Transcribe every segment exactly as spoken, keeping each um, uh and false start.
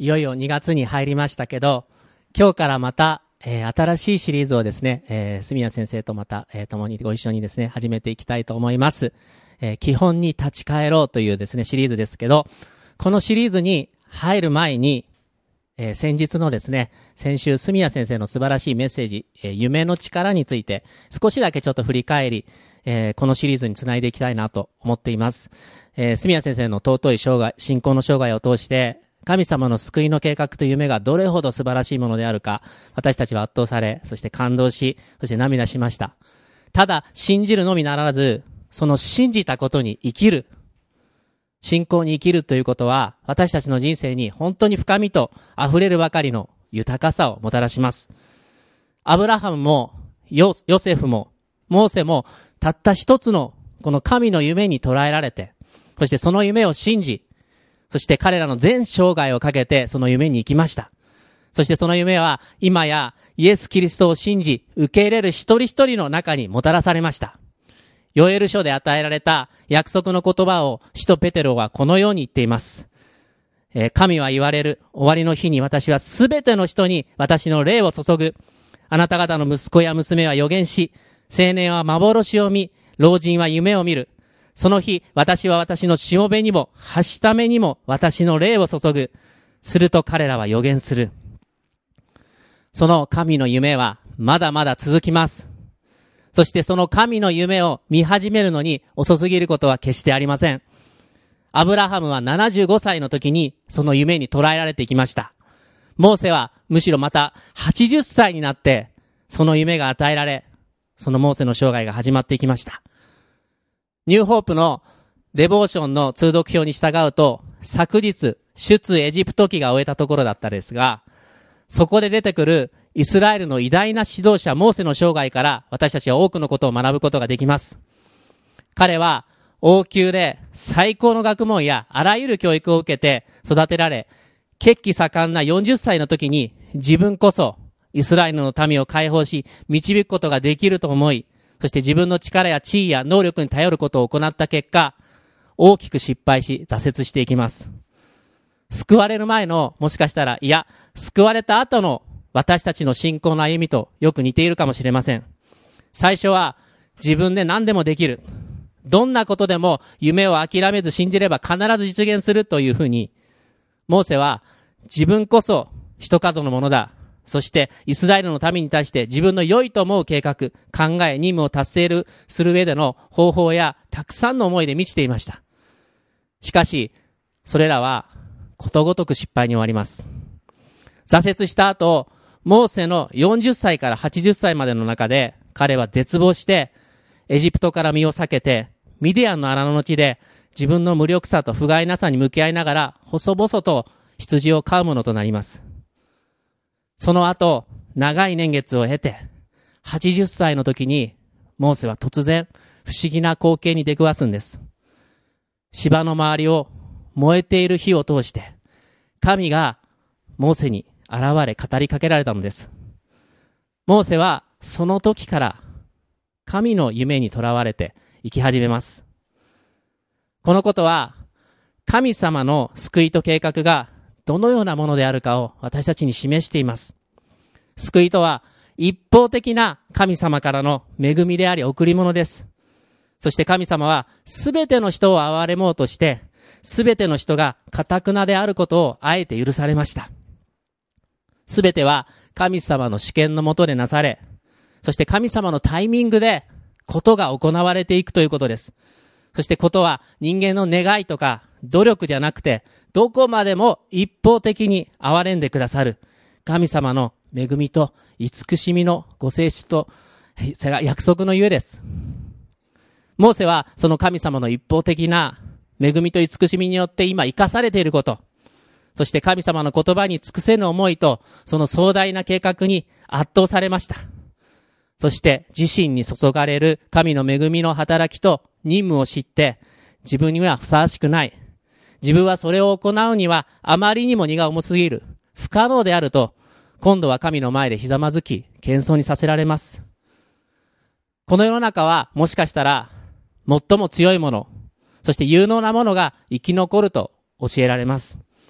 いよいよにがつに入りましたけど、今日からまた、えー、新しいシリーズをですね、えー、住谷先生とまた、えー、共にご一緒にですね、始めていきたいと思います。えー、基本に立ち返ろうというですね、シリーズですけど、このシリーズに入る前に、えー、先日のですね、先週住谷先生の素晴らしいメッセージ、えー、夢の力について少しだけちょっと振り返り、えー、このシリーズにつないでいきたいなと思っています。えー、住谷先生の尊い生涯、信仰の生涯を通して、神様の救いの計画と夢がどれほど素晴らしいものであるか、私たちは圧倒され、そして感動し、そして涙しました。ただ、信じるのみならず、その信じたことに生きる。信仰に生きるということは、私たちの人生に本当に深みと溢れるばかりの豊かさをもたらします。アブラハムも、ヨ、ヨセフも、モーセも、たった一つのこの神の夢に捉えられて、そしてその夢を信じ、そして彼らの全生涯をかけてその夢に行きました。そしてその夢は今やイエス・キリストを信じ受け入れる一人一人の中にもたらされました。ヨエル書で与えられた約束の言葉を使徒ペテロはこのように言っています。えー、神は言われる。終わりの日に私はすべての人に私の霊を注ぐ。あなた方の息子や娘は預言し、青年は幻を見、老人は夢を見る。その日、私は私のしもべにも、はしためにも私の霊を注ぐ。すると彼らは予言する。その神の夢はまだまだ続きます。そしてその神の夢を見始めるのに遅すぎることは決してありません。アブラハムはななじゅうごさいの時にその夢に捉えられていきました。モーセはむしろまたはちじゅっさいになってその夢が与えられ、そのモーセの生涯が始まっていきました。ニューホープのデボーションの通読表に従うと、昨日、出エジプト記が終えたところだったですが、そこで出てくるイスラエルの偉大な指導者モーセの生涯から私たちは多くのことを学ぶことができます。彼は王宮で最高の学問やあらゆる教育を受けて育てられ、血気盛んなよんじゅっさいの時に自分こそイスラエルの民を解放し導くことができると思い、そして自分の力や地位や能力に頼ることを行った結果、大きく失敗し挫折していきます。救われる前の、もしかしたら、いや、救われた後の私たちの信仰の歩みとよく似ているかもしれません。最初は自分で何でもできる。どんなことでも夢を諦めず信じれば必ず実現するというふうに、モーセは自分こそ一数のものだ。そしてイスラエルの民に対して自分の良いと思う計画、考え、任務を達成する上での方法やたくさんの思いで満ちていました。しかし、それらはことごとく失敗に終わります。挫折した後、モーセのよんじゅっさいからはちじゅっさいまでの中で彼は絶望してエジプトから身を避けてミディアンの荒野の地で自分の無力さと不甲斐なさに向き合いながら細々と羊を飼うものとなります。その後、長い年月を経て、はちじゅっさいの時に、モーセは突然、不思議な光景に出くわすんです。芝の周りを燃えている火を通して、神がモーセに現れ語りかけられたのです。モーセは、その時から、神の夢にとらわれて生き始めます。このことは、神様の救いと計画が、どのようなものであるかを私たちに示しています。救いとは一方的な神様からの恵みであり贈り物です。そして神様はすべての人を憐れもうとして、すべての人が堅なであることをあえて許されました。すべては神様の主権の下でなされ、そして神様のタイミングでことが行われていくということです。そしてことは人間の願いとか努力じゃなくて、どこまでも一方的に憐れんでくださる神様の恵みと慈しみのご性質と約束のゆえです。モーセはその神様の一方的な恵みと慈しみによって今生かされていること、そして神様の言葉に尽くせぬ思いとその壮大な計画に圧倒されました。そして自身に注がれる神の恵みの働きと任務を知って、自分にはふさわしくない。自分はそれを行うにはあまりにも荷が重すぎる。不可能であると、今度は神の前でひざまずき、謙遜にさせられます。この世の中はもしかしたら、最も強いもの、そして有能なものが生き残ると教えられます。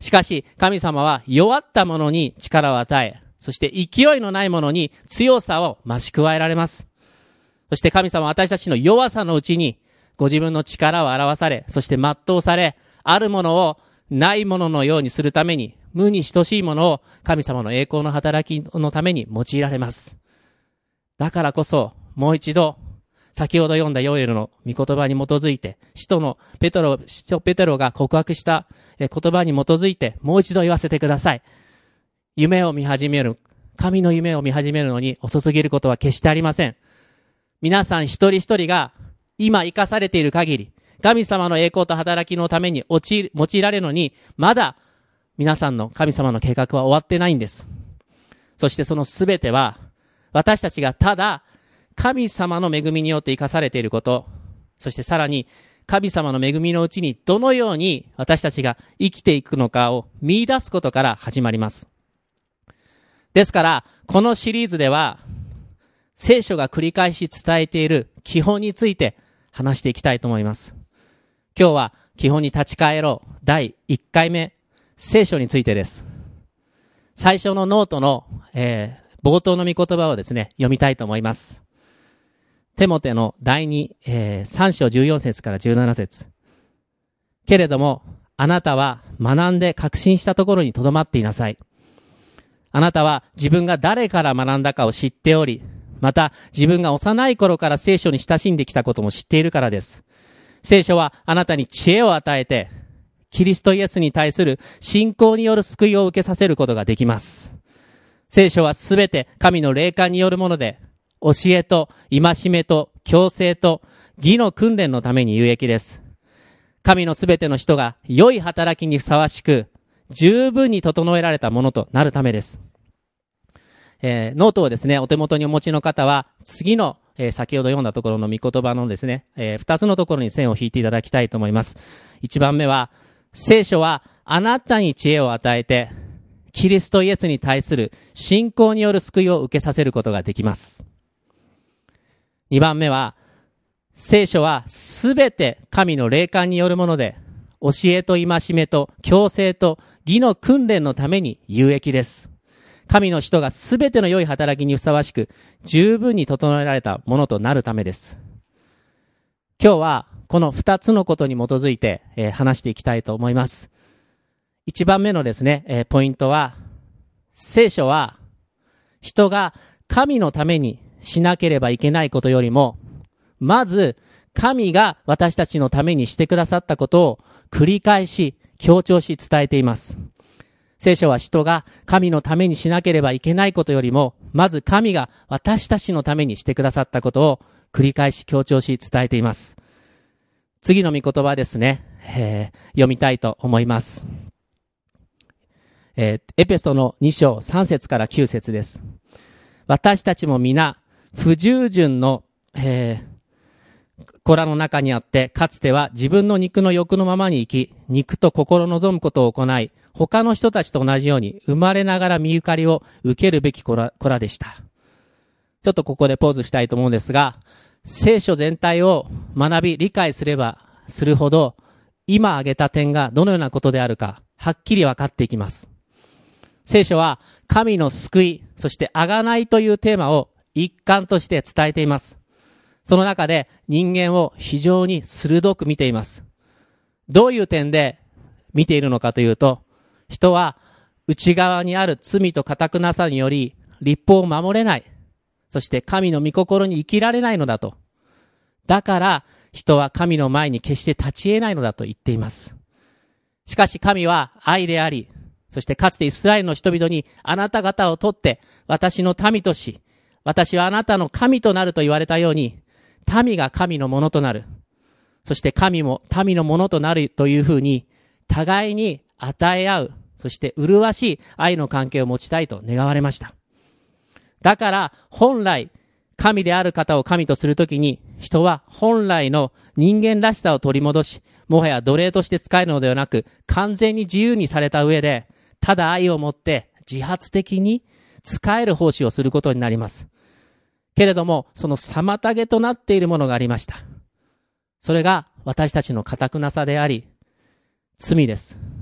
しかし神様は弱った者に力を与え、そして勢いのない者に強さを増し加えられます。そして神様は私たちの弱さのうちにご自分の力を表され、そして全うされ、あるものをないもののようにするために、無に等しいものを神様の栄光の働きのために用いられます。だからこそ、もう一度、先ほど読んだヨエルの御言葉に基づいて、使徒のペトロ、使徒ペテロが告白した言葉に基づいて、もう一度言わせてください。夢を見始める、神の夢を見始めるのに遅すぎることは決してありません。皆さん一人一人が今生かされている限り、神様の栄光と働きのために用いられるのに、まだ皆さんの神様の計画は終わってないんです。そしてそのすべては、私たちがただ神様の恵みによって生かされていること、そしてさらに神様の恵みのうちにどのように私たちが生きていくのかを見出すことから始まります。ですから、このシリーズでは、聖書が繰り返し伝えている基本について話していきたいと思います。今日は基本に立ち返ろうだいいっかいめ、聖書についてです。最初のノートの、えー、冒頭の御言葉をですね、読みたいと思います。テモテの第二、えー、さん章じゅうよん節からじゅうなな節。けれども、あなたは学んで確信したところにとどまっていなさい。あなたは自分が誰から学んだかを知っており、また自分が幼い頃から聖書に親しんできたことも知っているからです。聖書はあなたに知恵を与えて、キリストイエスに対する信仰による救いを受けさせることができます。聖書はすべて神の霊感によるもので、教えと戒めと矯正と義の訓練のために有益です。神のすべての人が良い働きにふさわしく、十分に整えられたものとなるためです。えー、ノートをですね、お手元にお持ちの方は、次の、えー、先ほど読んだところの御言葉のですね、えー、二つのところに線を引いていただきたいと思います。一番目は、聖書はあなたに知恵を与えて、キリストイエスに対する信仰による救いを受けさせることができます。二番目は、聖書はすべて神の霊感によるもので、教えと戒めと矯正と義の訓練のために有益です。神の人がすべての良い働きにふさわしく、十分に整えられたものとなるためです。今日はこの二つのことに基づいて、えー、話していきたいと思います。一番目のですね、えー、ポイントは、聖書は人が神のためにしなければいけないことよりも、まず神が私たちのためにしてくださったことを繰り返し強調し伝えています。聖書は人が神のためにしなければいけないことよりも、まず神が私たちのためにしてくださったことを繰り返し強調し伝えています。次の御言葉ですね、えー、読みたいと思います。えー、エペソのに章さん節からきゅう節です。私たちも皆不従順の、えー子らの中にあって、かつては自分の肉の欲のままに生き、肉と心望むことを行い、他の人たちと同じように生まれながら身ゆかりを受けるべき子ら、子らでした。ちょっとここでポーズしたいと思うんですが、聖書全体を学び理解すればするほど、今挙げた点がどのようなことであるか、はっきり分かっていきます。聖書は神の救い、そして贖いというテーマを一環として伝えています。その中で人間を非常に鋭く見ています。どういう点で見ているのかというと、人は内側にある罪と堅くなさにより律法を守れない。そして神の御心に生きられないのだと。だから人は神の前に決して立ち得ないのだと言っています。しかし神は愛であり、そしてかつてイスラエルの人々にあなた方を取って私の民とし、私はあなたの神となると言われたように、民が神のものとなる。そして神も民のものとなるというふうに、互いに与え合う、そして麗しい愛の関係を持ちたいと願われました。だから本来、神である方を神とするときに、人は本来の人間らしさを取り戻し、もはや奴隷として使えるのではなく、完全に自由にされた上で、ただ愛を持って自発的に使える奉仕をすることになります。けれども、その妨げとなっているものがありました。それが私たちの堅くなさであり、罪です。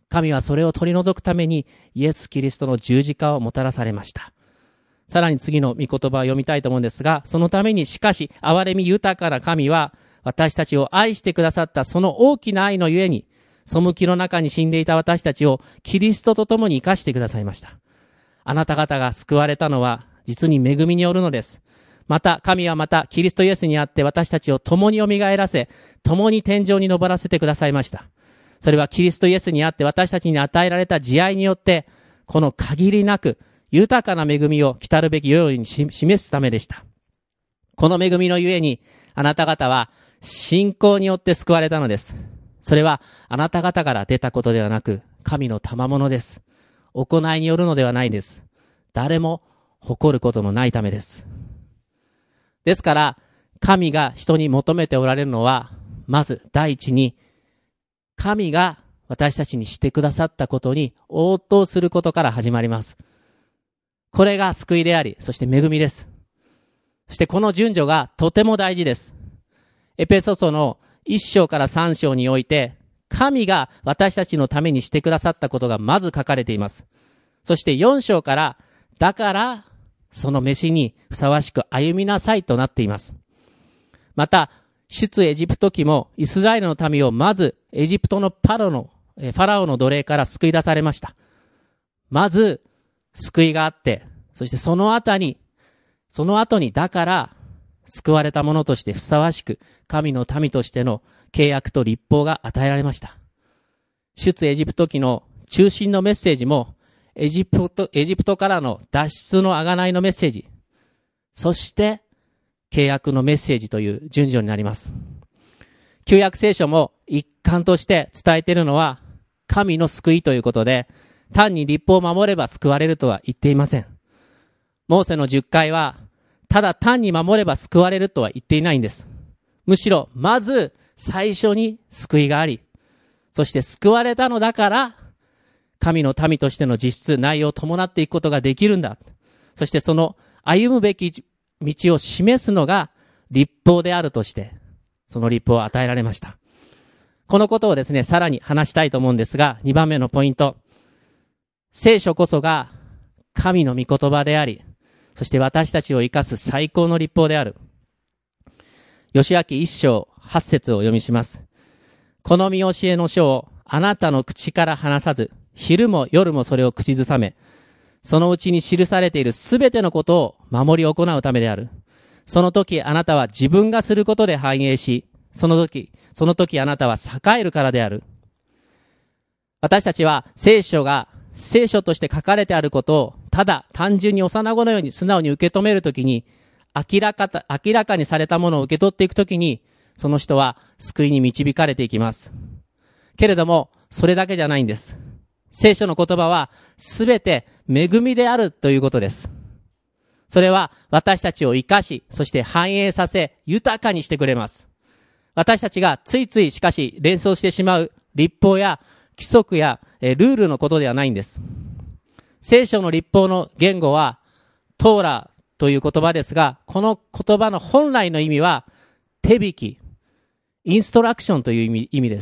神はそれを取り除くためにイエス・キリストの十字架をもたらされました。さらに次の御言葉を読みたいと思うんですが、そのためにしかし憐れみ豊かな神は私たちを愛してくださったその大きな愛のゆえに、背きの中に死んでいた私たちをキリストと共に生かしてくださいました。あなた方が救われたのは実に恵みによるのです。また神はまたキリストイエスにあって私たちを共に蘇らせ、共に天井に昇らせてくださいました。それはキリストイエスにあって私たちに与えられた慈愛によって、この限りなく豊かな恵みを来たるべき世に示すためでした。この恵みのゆえに、あなた方は信仰によって救われたのです。それはあなた方から出たことではなく、神の賜物です。行いによるのではないです。誰も誇ることのないためです。ですから、神が人に求めておられるのは、まず第一に、神が私たちにしてくださったことに応答することから始まります。これが救いであり、そして恵みです。そしてこの順序がとても大事です。エペソ書のいっ章からさん章において、神が私たちのためにしてくださったことがまず書かれています。そしてよん章から、だからその召しにふさわしく歩みなさいとなっています。また、出エジプト記もイスラエルの民をまずエジプトのパロの、ファラオの奴隷から救い出されました。まず救いがあって、そしてその後に、その後にだから救われた者としてふさわしく神の民としての契約と律法が与えられました。出エジプト記の中心のメッセージもエジプト、エジプトからの脱出の贖いのメッセージ、そして契約のメッセージという順序になります。旧約聖書も一環として伝えているのは神の救いということで、単に律法を守れば救われるとは言っていません。モーセの十戒はただ単に守れば救われるとは言っていないんです。むしろまず最初に救いがあり、そして救われたのだから神の民としての実質内容を伴っていくことができるんだ。そしてその歩むべき道を示すのが律法であるとして、その律法を与えられました。このことをですね、さらに話したいと思うんですが、にばんめのポイント。聖書こそが神の御言葉であり、そして私たちを生かす最高の律法である。義明一章八節を読みします。この見教えの書をあなたの口から離さず、昼も夜もそれを口ずさめ、そのうちに記されているすべてのことを守り行うためである。その時あなたは自分がすることで繁栄し、その時、その時あなたは栄えるからである。私たちは聖書が聖書として書かれてあることをただ単純に幼子のように素直に受け止めるときに、明らかた、明らかにされたものを受け取っていくときに、その人は救いに導かれていきます。けれども、それだけじゃないんです。聖書の言葉はすべて恵みであるということです。それは私たちを生かし、そして繁栄させ、豊かにしてくれます。私たちがついついしかし連想してしまう律法や規則やルールのことではないんです。聖書の律法の言語はトーラという言葉ですが、この言葉の本来の意味は手引き、インストラクションという意味、意味です。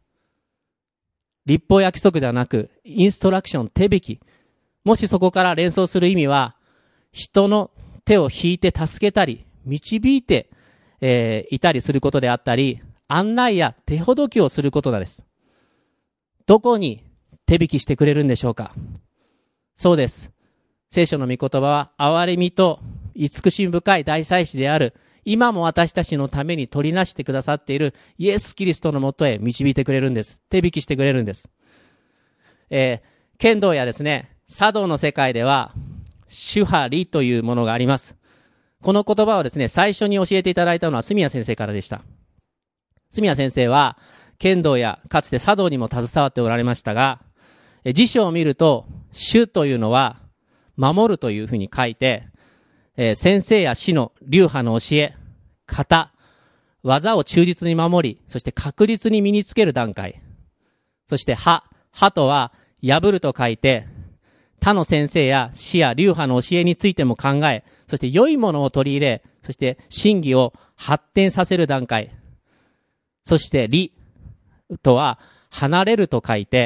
律法や規則ではなく、インストラクション、手引き。もしそこから連想する意味は、人の手を引いて助けたり、導いて、えー、いたりすることであったり、案内や手ほどきをすることです。どこに手引きしてくれるんでしょうか。そうです。聖書の御言葉は、憐れみと慈しみ深い大祭司である、今も私たちのために取りなしてくださっているイエス・キリストのもとへ導いてくれるんです。手引きしてくれるんです。えー、剣道やですね、茶道の世界では、主派理というものがあります。この言葉をですね、最初に教えていただいたのは住谷先生からでした。住谷先生は、剣道やかつて茶道にも携わっておられましたが、辞書を見ると、主というのは、守るというふうに書いて、えー、先生や師の流派の教え、型、技を忠実に守り、そして確実に身につける段階。そして派、派とは破ると書いて、他の先生や師や流派の教えについても考え、そして良いものを取り入れ、そして真偽を発展させる段階。そして理とは離れると書いて、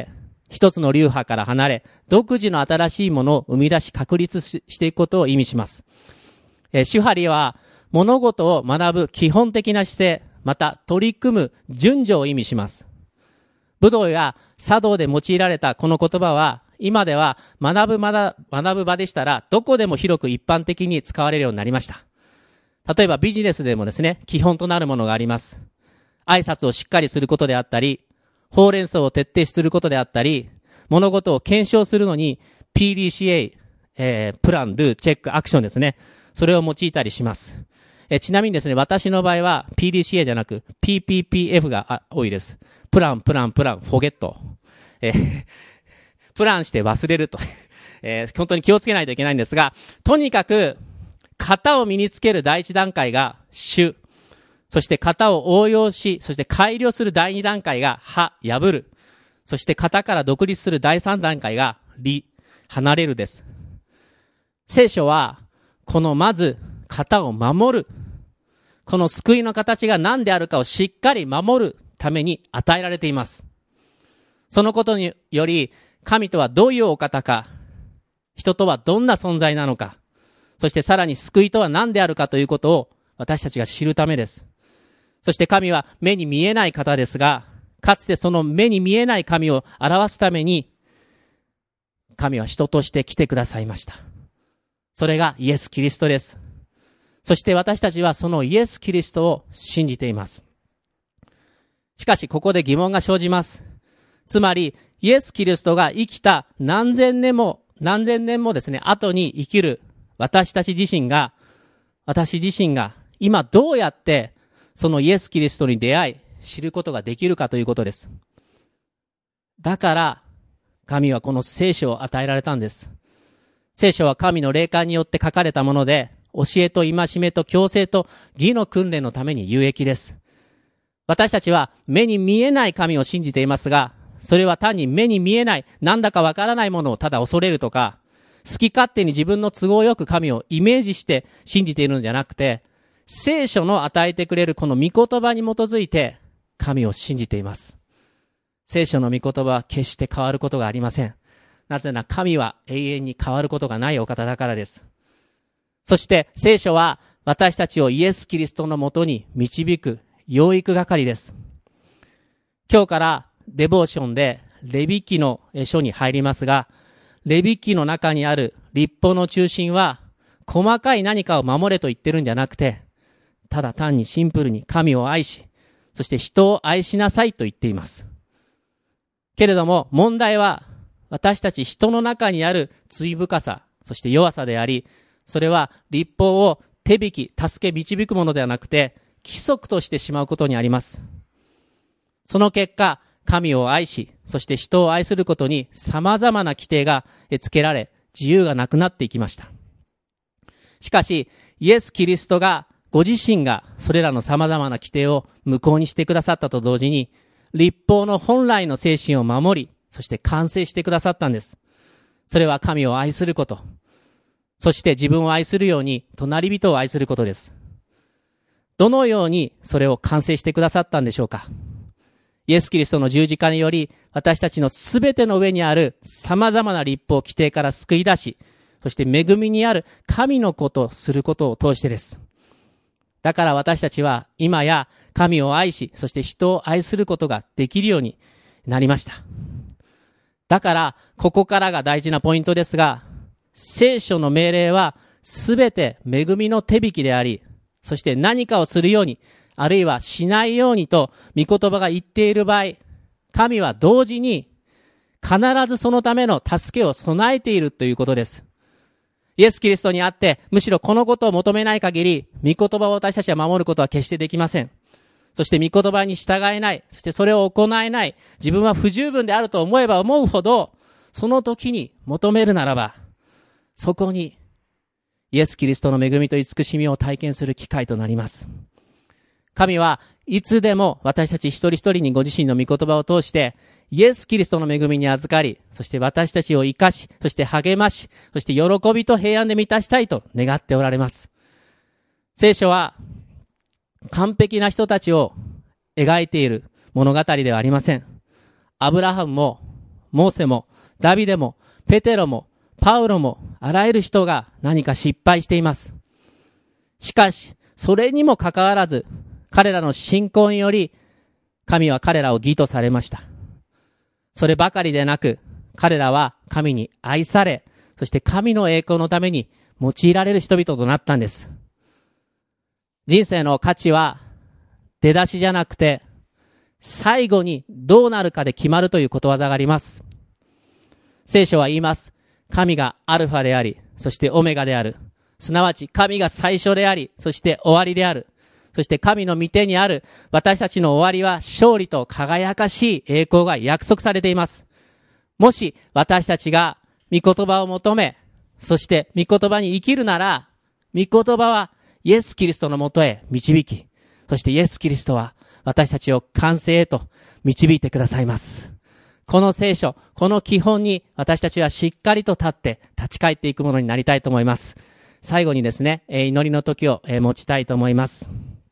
一つの流派から離れ、独自の新しいものを生み出し確立していくことを意味します。えー、手張りは物事を学ぶ基本的な姿勢、また取り組む順序を意味します。武道や茶道で用いられたこの言葉は、今では学ぶ学ぶ場でしたら、どこでも広く一般的に使われるようになりました。例えばビジネスでもですね、基本となるものがあります。挨拶をしっかりすることであったり、ほうれん草を徹底することであったり、物事を検証するのに ピーディーシーエー、えー、プラン、ドゥ、チェック、アクションですね。それを用いたりします。えー、ちなみにですね、私の場合は ピーディーシーエー じゃなく ピーピーピーエフ が多いです。プラン、プラン、プラン、フォゲット。えー、プランして忘れると。えー、本当に気をつけないといけないんですが、とにかく、型を身につける第一段階が主。そして型を応用し、そして改良する第二段階が破、破る。そして型から独立する第三段階が離、離れるです。聖書は、このまず型を守る。この救いの形が何であるかをしっかり守るために与えられています。そのことにより、神とはどういうお方か、人とはどんな存在なのか、そしてさらに救いとは何であるかということを私たちが知るためです。そして神は目に見えない方ですが、かつてその目に見えない神を表すために、神は人として来てくださいました。それがイエス・キリストです。そして私たちはそのイエス・キリストを信じています。しかしここで疑問が生じます。つまり、イエス・キリストが生きた何千年も、何千年もですね、後に生きる私たち自身が、私自身が今どうやってそのイエス・キリストに出会い、知ることができるかということです。だから、神はこの聖書を与えられたんです。聖書は神の霊感によって書かれたもので、教えと戒めと矯正と義の訓練のために有益です。私たちは目に見えない神を信じていますが、それは単に目に見えない、なんだかわからないものをただ恐れるとか、好き勝手に自分の都合よく神をイメージして信じているのじゃなくて、聖書の与えてくれるこの御言葉に基づいて神を信じています。聖書の御言葉は決して変わることがありません。なぜなら神は永遠に変わることがないお方だからです。そして聖書は私たちをイエス・キリストのもとに導く養育係です。今日からデボーションでレビ記の書に入りますが、レビ記の中にある律法の中心は細かい何かを守れと言ってるんじゃなくて、ただ単にシンプルに神を愛し、そして人を愛しなさいと言っています。けれども問題は私たち人の中にある罪深さ、そして弱さであり、それは律法を手引き、助け導くものではなくて規則としてしまうことにあります。その結果、神を愛し、そして人を愛することに様々な規定がつけられ、自由がなくなっていきました。しかし、イエス・キリストが、ご自身がそれらの様々な規定を無効にしてくださったと同時に、律法の本来の精神を守り、そして完成してくださったんです。それは神を愛すること、そして自分を愛するように隣人を愛することです。どのようにそれを完成してくださったんでしょうか。イエス・キリストの十字架により、私たちのすべての上にある様々な律法規定から救い出し、そして恵みにある神のことをすることを通してです。だから私たちは今や神を愛し、そして人を愛することができるようになりました。だからここからが大事なポイントですが、聖書の命令はすべて恵みの手引きであり、そして何かをするように、あるいはしないようにと御言葉が言っている場合、神は同時に必ずそのための助けを備えているということです。イエス・キリストにあって、むしろこのことを求めない限り、御言葉を私たちは守ることは決してできません。そして御言葉に従えない、そしてそれを行えない、自分は不十分であると思えば思うほど、その時に求めるならば、そこにイエス・キリストの恵みと慈しみを体験する機会となります。神はいつでも私たち一人一人にご自身の御言葉を通してイエス・キリストの恵みに預かり、そして私たちを生かし、そして励まし、そして喜びと平安で満たしたいと願っておられます。聖書は完璧な人たちを描いている物語ではありません。アブラハムもモーセも、ダビデも、ペテロも、パウロも、あらゆる人が何か失敗しています。しかし、それにもかかわらず、彼らの信仰により、神は彼らを義とされました。そればかりでなく、彼らは神に愛され、そして神の栄光のために用いられる人々となったんです。人生の価値は出だしじゃなくて、最後にどうなるかで決まるということわざがあります。聖書は言います。神がアルファであり、そしてオメガである。すなわち神が最初であり、そして終わりである。そして神の御手にある私たちの終わりは勝利と輝かしい栄光が約束されています。もし私たちが御言葉を求め、そして御言葉に生きるなら、御言葉はイエス・キリストのもとへ導き、そしてイエス・キリストは私たちを完成へと導いてくださいます。この聖書、この基本に私たちはしっかりと立って立ち返っていくものになりたいと思います。最後にですね、祈りの時を持ちたいと思います。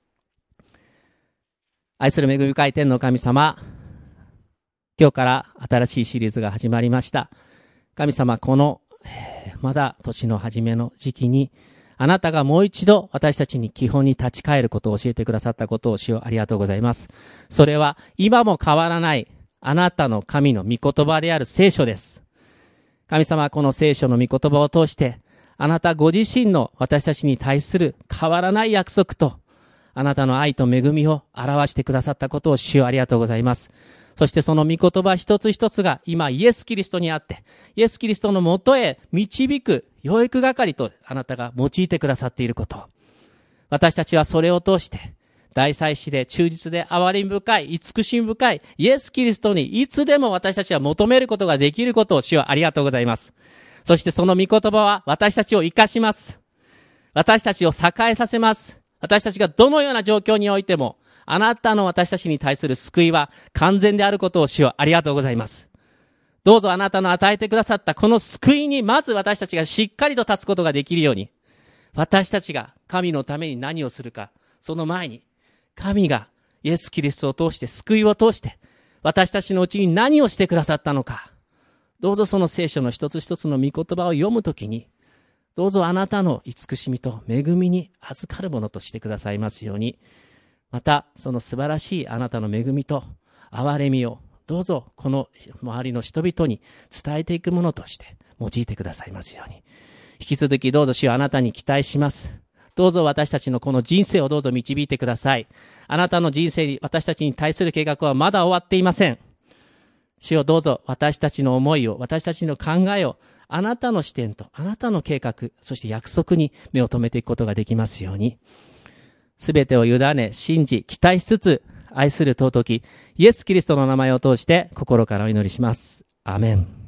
愛する恵み深い天の神様、今日から新しいシリーズが始まりました。神様、このまだ年の初めの時期にあなたがもう一度私たちに基本に立ち返ることを教えてくださったことを主よありがとうございます。それは今も変わらないあなたの神の御言葉である聖書です。神様、この聖書の御言葉を通してあなたご自身の私たちに対する変わらない約束とあなたの愛と恵みを表してくださったことを主よありがとうございます。そしてその御言葉一つ一つが今イエス・キリストにあって、イエス・キリストのもとへ導く養育係とあなたが用いてくださっていること。私たちはそれを通して、大祭司で忠実で憐れみ深い、慈しみ深いイエス・キリストにいつでも私たちは求めることができることを主よありがとうございます。そしてその御言葉は私たちを生かします。私たちを栄えさせます。私たちがどのような状況においても、あなたの私たちに対する救いは完全であることを主よありがとうございます。どうぞあなたの与えてくださったこの救いにまず私たちがしっかりと立つことができるように、私たちが神のために何をするか、その前に神がイエス・キリストを通して救いを通して私たちのうちに何をしてくださったのか、どうぞその聖書の一つ一つの御言葉を読むときに、どうぞあなたの慈しみと恵みに預かるものとしてくださいますように、またその素晴らしいあなたの恵みと憐れみをどうぞこの周りの人々に伝えていくものとして用いてくださいますように、引き続きどうぞ主よあなたに期待します。どうぞ私たちのこの人生をどうぞ導いてください。あなたの人生に私たちに対する計画はまだ終わっていません。主よどうぞ私たちの思いを、私たちの考えをあなたの視点とあなたの計画、そして約束に目を留めていくことができますように、すべてを委ね、信じ、期待しつつ、愛する尊き、イエス・キリストの名前を通して、心からお祈りします。アーメン。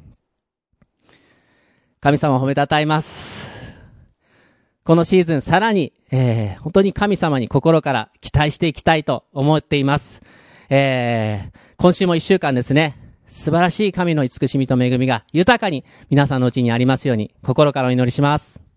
神様を褒めたたえます。このシーズン、さらに、えー、本当に神様に心から期待していきたいと思っています。えー、今週も一週間ですね、素晴らしい神の慈しみと恵みが豊かに皆さんのうちにありますように、心からお祈りします。